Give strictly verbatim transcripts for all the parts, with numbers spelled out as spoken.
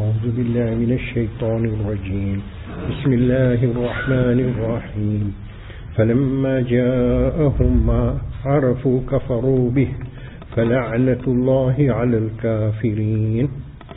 أعوذ بالله من الشيطان الرجيم بسم الله الرحمن الرحيم فلما جاءهم ما عرفوا كفروا به فلعنة الله على الكافرين.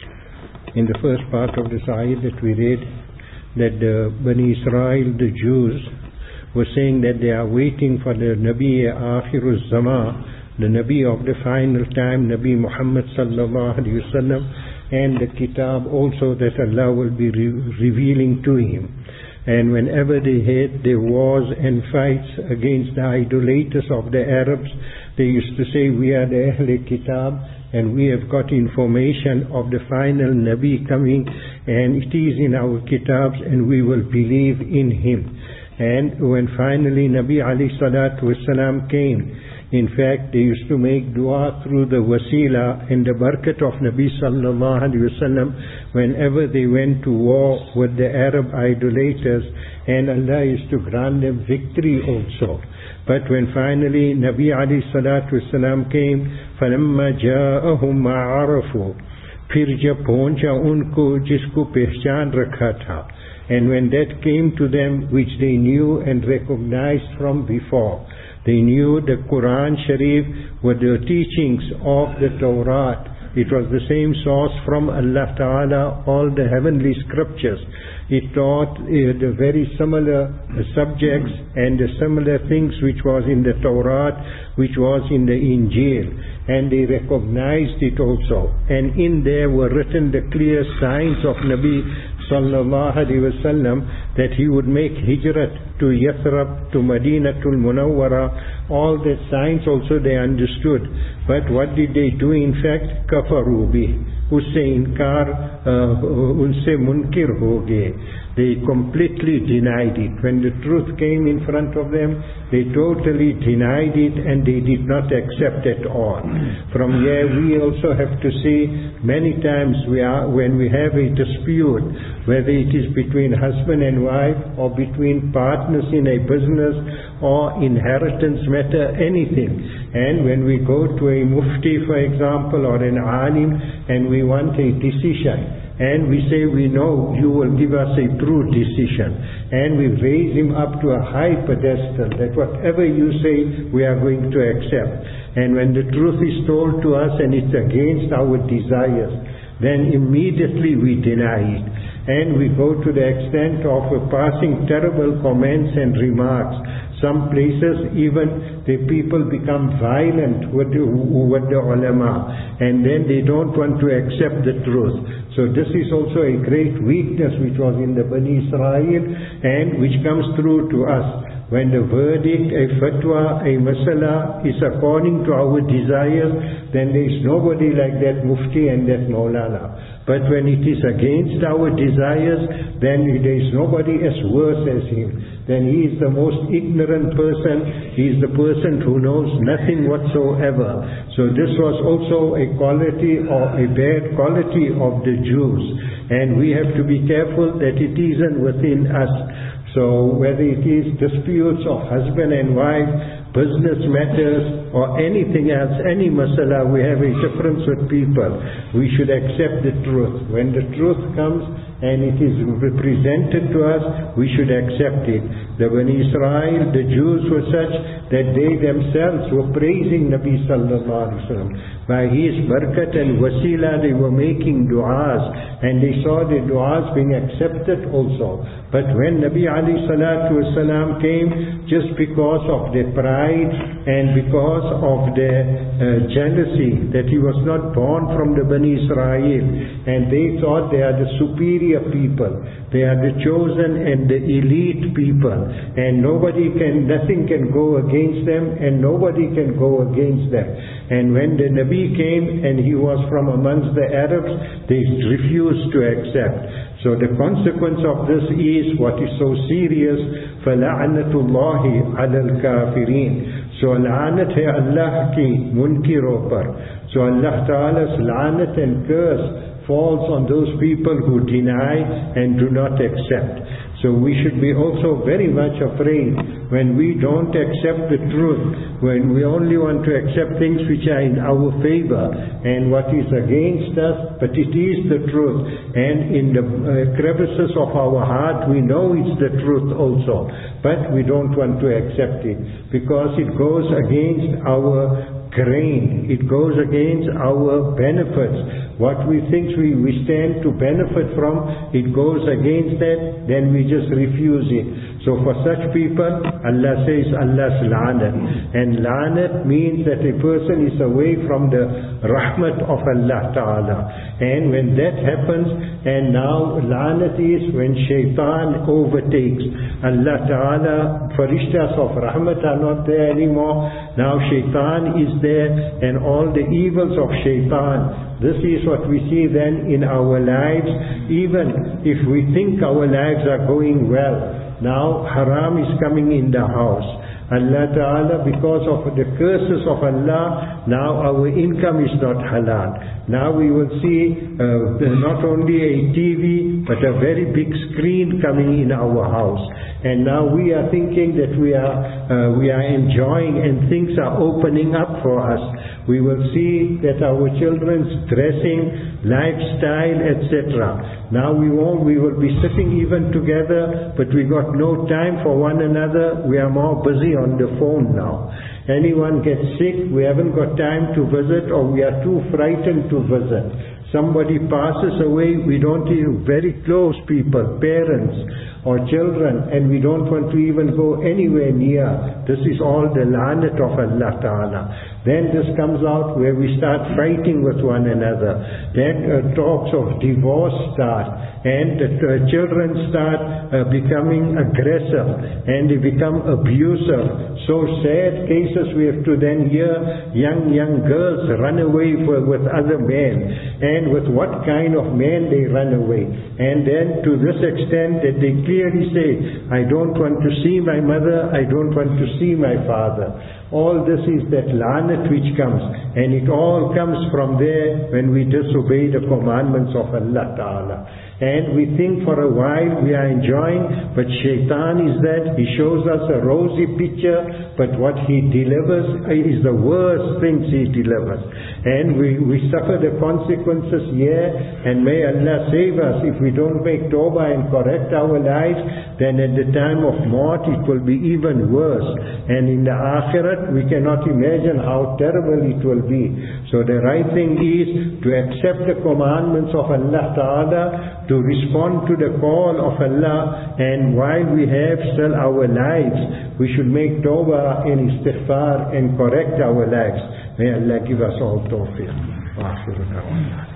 In the first part of this ayah that we read, that the Bani Israel, the Jews, were saying that they are waiting for the Nabi Akhiruz Zaman, the Nabi of the final time, Nabi Muhammad sallallahu alaihi wasallam, and the Kitab also that Allah will be re- revealing to him. And whenever they had their wars and fights against the idolaters of the Arabs, they used to say, we are the Ahl Kitab and we have got information of the final Nabi coming, and it is in our Kitabs and we will believe in him. And when finally Nabi alayhi salatu wasalam came, in fact, they used to make dua through the wasila and the barakat of Nabi sallallahu alaihi wasallam whenever they went to war with the Arab idolaters, and Allah used to grant them victory also. But when finally Nabi alayhi salatu wasalam came, فَلَمَّا جَاءَهُمْ مَا عَرَفُوا, फिर जब पहुंचा उनको जिसको पहचान रखा था, and when that came to them which they knew and recognized from before, they knew the Quran Sharif were the teachings of the Torah. It was the same source from Allah Ta'ala, all the heavenly scriptures. It taught uh, the very similar uh, subjects and the similar things which was in the Torah, which was in the Injil. And they recognized it also. And in there were written the clear signs of Nabi sallallahu alaihi wasallam, that he would make hijrat to Yathrib, to Madinatul Munawwara. All the signs also they understood. But what did they do? In fact, kafaru bih, usse inkar, unse munkir ho gaye. They completely denied it. When the truth came in front of them, they totally denied it and they did not accept at all. From here we also have to see many times we are, when we have a dispute, whether it is between husband and wife or between partners in a business or inheritance matter, anything. And when we go to a mufti, for example, or an alim, and we want a decision, and we say, we know you will give us a true decision, and we raise him up to a high pedestal, that whatever you say, we are going to accept. And when the truth is told to us and it's against our desires, then immediately we deny it. And we go to the extent of passing terrible comments and remarks. Some places even the people become violent with the, with the ulama, and then they don't want to accept the truth. So this is also a great weakness which was in the Bani Israel and which comes through to us. When the verdict, a fatwa, a masala is according to our desires, then there is nobody like that mufti and that maulana. But when it is against our desires, then there is nobody as worse as him. Then he is the most ignorant person. He is the person who knows nothing whatsoever. So this was also a quality or a bad quality of the Jews. And we have to be careful that it isn't within us. So whether it is disputes of husband and wife, business matters, or anything else, any masala, we have a difference with people. We should accept the truth. When the truth comes and it is represented to us, we should accept it. The Bani Israel, the Jews were such that they themselves were praising Nabi sallallahu alaihi wasallam. By his barakat and wasila, they were making du'as, and they saw the du'as being accepted also. But when Nabi alayhi salatu wasalam came, just because of their pride and because of their uh, jealousy that he was not born from the Bani Israel, and they thought they are the superior people, they are the chosen and the elite people, and nobody can, nothing can go against them, and nobody can go against them. And when the Nabi came and he was from amongst the Arabs, they refused to accept. So the consequence of this is what is so serious, فَلَعْنَةُ اللَّهِ عَلَى الْكَافِرِينَ. So la'anat hai Allah ki munkiro par. So Allah Ta'ala's la'anat and curse falls on those people who deny and do not accept. So we should be also very much afraid when we don't accept the truth, when we only want to accept things which are in our favor and what is against us, but it is the truth. And in the uh, crevices of our heart we know it's the truth also, but we don't want to accept it because it goes against our grain, it goes against our benefits. What we think we, we stand to benefit from, it goes against that, then we just refuse it. So for such people, Allah says Allah's la'nat. And la'nat means that a person is away from the rahmat of Allah Ta'ala. And when that happens, and now la'nat is when shaitan overtakes. Allah Ta'ala, farishtas of rahmat are not there anymore. Now shaitan is there, and all the evils of shaitan. This is what we see then in our lives. Even if we think our lives are going well, now haram is coming in the house. Allah Ta'ala, because of the curses of Allah, now our income is not halal. Now we will see uh, not only a T V, but a very big screen coming in our house. And now we are thinking that we are uh, we are enjoying and things are opening up for us. We will see that our children's dressing, lifestyle, et cetera. Now we won't, we will be sitting even together, but we got no time for one another. We are more busy on the phone now. Anyone gets sick, we haven't got time to visit, or we are too frightened to visit. Somebody passes away, we don't even, very close people, parents or children, and we don't want to even go anywhere near. This is all the la'nat of Allah Ta'ala. Then this comes out where we start fighting with one another. Then uh, talks of divorce start, and the uh, children start uh, becoming aggressive, and they become abusive. So sad cases we have to then hear young, young girls run away for, with other men, and with what kind of men they run away. And then to this extent that they clearly say, I don't want to see my mother, I don't want to see my father. All this is that la'nat which comes, and it all comes from there when we disobey the commandments of Allah Ta'ala. And we think for a while we are enjoying, but shaitan is that, he shows us a rosy picture, but what he delivers is the worst things he delivers. And we, we suffer the consequences here, and may Allah save us if we don't make tawbah and correct our lives, then at the time of maut it will be even worse. And in the akhirat we cannot imagine how terrible it will be. So the right thing is to accept the commandments of Allah Ta'ala, to respond to the call of Allah, and while we have still our lives, we should make tawbah and istighfar and correct our lives. May Allah give us all tawfiq.